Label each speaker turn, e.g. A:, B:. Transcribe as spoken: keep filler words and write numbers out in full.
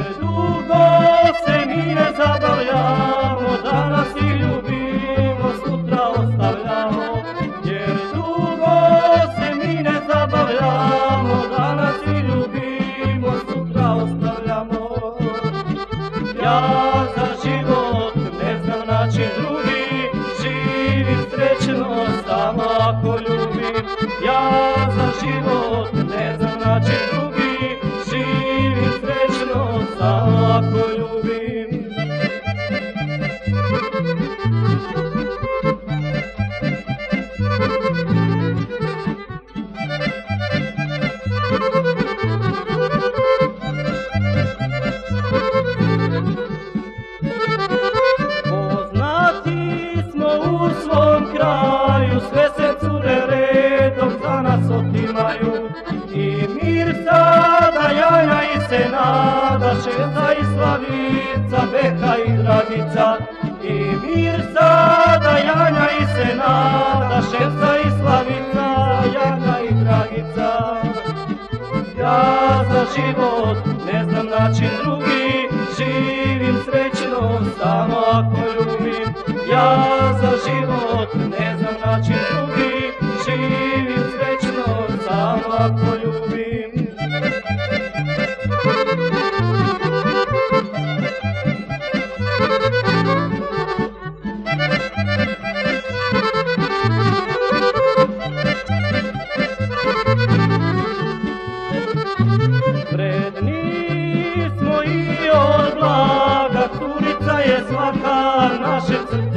A: jer dugo se mi ne zabavljamo, danas i ljubimo, sutra ostavljamo. Jer dugo se mi ne zabavljamo, danas i ljubimo, sutra ostavljamo. Ja za život ne znam način drugi, živim srećno samo ako ljubim. Ja za život ne znam način drugi, živim srećno samo ako ljubim. Poznati smo u svom kraju, sve se cure redom za nas otimaju. I mir sada Janja i Senada, Ševca i Slavica, Beka i Dragica. I mir sada Janja i Senada, Ševca i Slavica, Janja i Dragica. Ja za život ne znam način drugi, živim srećno samo ako ljubim. Ja za život ne znam način drugi, živim srećno samo ako ljubim. Vredni smo i od blaga, curica je svaka naše crte.